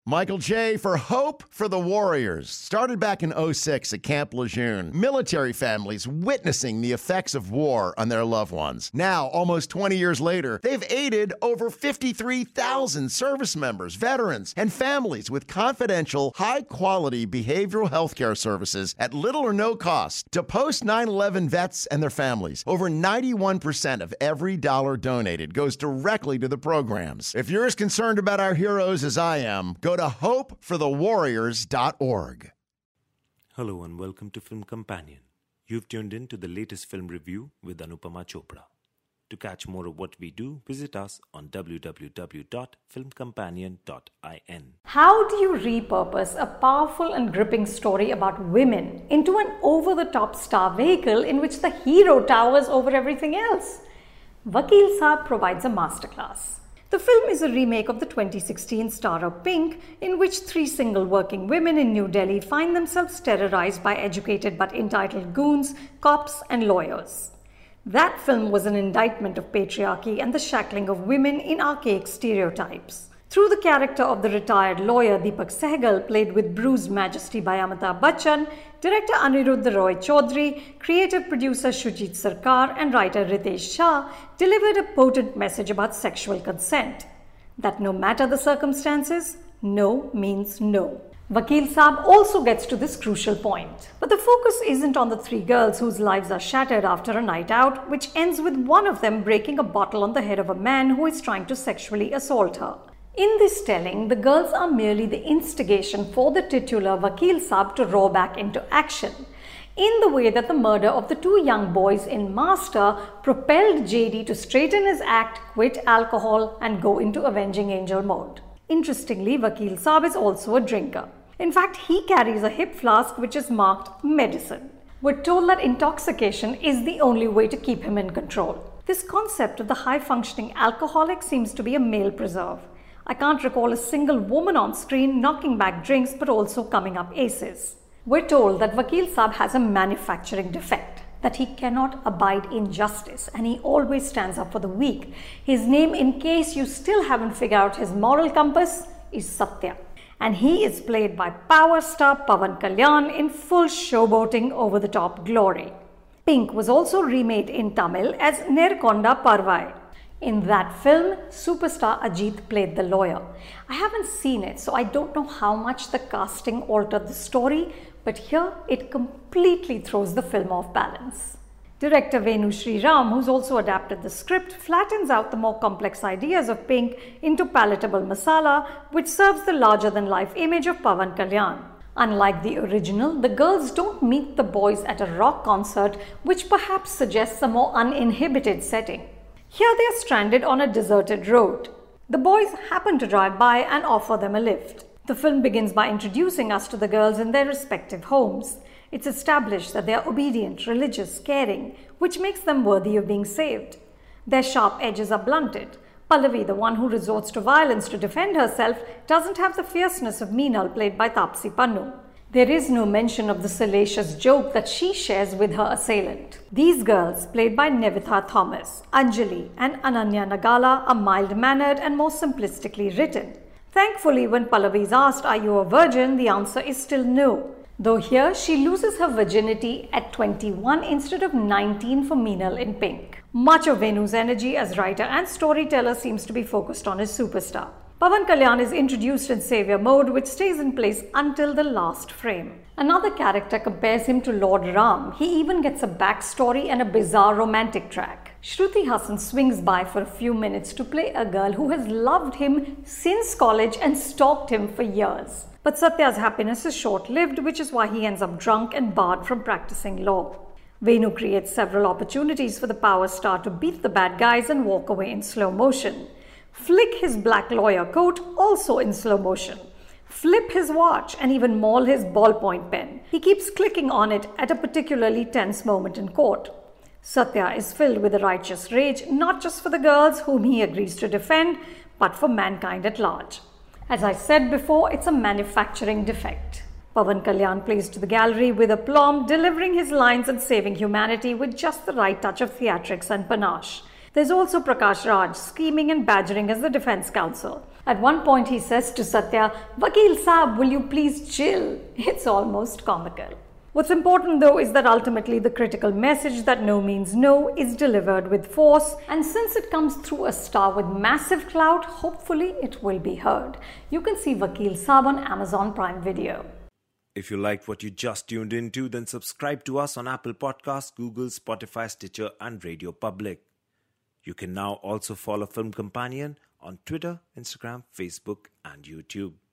Michael J. for Hope for the Warriors. Started back in '06 at Camp Lejeune. Military families witnessing the effects of war on their loved ones. Now, almost 20 years later, they've aided over 53,000 service members, veterans, and families with confidential, high-quality behavioral health care services at little or no cost to post 9/11 vets and their families. Over 91% of every dollar donated goes directly to the programs. If you're as concerned about our heroes as I am, go to hopeforthewarriors.org. Hello and welcome to Film Companion. You've tuned in to the latest film review with Anupama Chopra. To catch more of what we do, visit us on www.filmcompanion.in. How do you repurpose a powerful and gripping story about women into an over-the-top star vehicle in which the hero towers over everything else? Vakil Saab provides a masterclass. The film is a remake of the 2016 starrer Pink, in which three single working women in New Delhi find themselves terrorized by educated but entitled goons, cops and lawyers. That film was an indictment of patriarchy and the shackling of women in archaic stereotypes. Through the character of the retired lawyer Deepak Sehgal, played with bruised majesty by Amitabh Bachchan, director Aniruddha Roy Chaudhary, creative producer Shujit Sarkar and writer Ritesh Shah delivered a potent message about sexual consent. That no matter the circumstances, no means no. Vakil Saab also gets to this crucial point. But the focus isn't on the three girls whose lives are shattered after a night out, which ends with one of them breaking a bottle on the head of a man who is trying to sexually assault her. In this telling, the girls are merely the instigation for the titular Vakil Saab to roar back into action, in the way that the murder of the two young boys in Master propelled JD to straighten his act, quit alcohol and go into avenging angel mode. Interestingly, Vakil Saab is also a drinker. In fact, he carries a hip flask which is marked medicine. We're told that intoxication is the only way to keep him in control. This concept of the high-functioning alcoholic seems to be a male preserve. I can't recall a single woman on screen knocking back drinks but also coming up aces. We're told that Vakil Saab has a manufacturing defect, that he cannot abide injustice and he always stands up for the weak. His name, in case you still haven't figured out his moral compass, is Satya. And he is played by power star Pawan Kalyan in full showboating over-the-top glory. Pink was also remade in Tamil as Nerkonda Parvai. In that film, superstar Ajit played the lawyer. I haven't seen it, so I don't know how much the casting altered the story, but here it completely throws the film off balance. Director Venu Sriram, who's also adapted the script, flattens out the more complex ideas of Pink into palatable masala, which serves the larger-than-life image of Pawan Kalyan. Unlike the original, the girls don't meet the boys at a rock concert, which perhaps suggests a more uninhibited setting. Here they are stranded on a deserted road. The boys happen to drive by and offer them a lift. The film begins by introducing us to the girls in their respective homes. It's established that they are obedient, religious, caring, which makes them worthy of being saved. Their sharp edges are blunted. Pallavi, the one who resorts to violence to defend herself, doesn't have the fierceness of Meenal, played by Taapsee Pannu. There is no mention of the salacious joke that she shares with her assailant. These girls, played by Nevitha Thomas, Anjali and Ananya Nagala, are mild-mannered and more simplistically written. Thankfully, when Pallavi is asked, "Are you a virgin?" the answer is still no. Though here, she loses her virginity at 21 instead of 19 for Meenal in Pink. Much of Venu's energy as writer and storyteller seems to be focused on his superstar. Pawan Kalyan is introduced in savior mode, which stays in place until the last frame. Another character compares him to Lord Ram. He even gets a backstory and a bizarre romantic track. Shruti Hassan swings by for a few minutes to play a girl who has loved him since college and stalked him for years. But Satya's happiness is short-lived, which is why he ends up drunk and barred from practicing law. Venu creates several opportunities for the power star to beat the bad guys and walk away in slow motion. Flick his black lawyer coat, also in slow motion. Flip his watch and even maul his ballpoint pen. He keeps clicking on it at a particularly tense moment in court. Satya is filled with a righteous rage, not just for the girls whom he agrees to defend, but for mankind at large. As I said before, it's a manufacturing defect. Pawan Kalyan plays to the gallery with aplomb, delivering his lines and saving humanity with just the right touch of theatrics and panache. There's also Prakash Raj scheming and badgering as the defense counsel. At one point he says to Satya, "Vakil Saab, will you please chill?" It's almost comical. What's important though is that ultimately the critical message that no means no is delivered with force, and since it comes through a star with massive clout, hopefully it will be heard. You can see Vakil Saab on Amazon Prime Video. If you liked what you just tuned into, then subscribe to us on Apple Podcasts, Google, Spotify, Stitcher, and Radio Public. You can now also follow Film Companion on Twitter, Instagram, Facebook, and YouTube.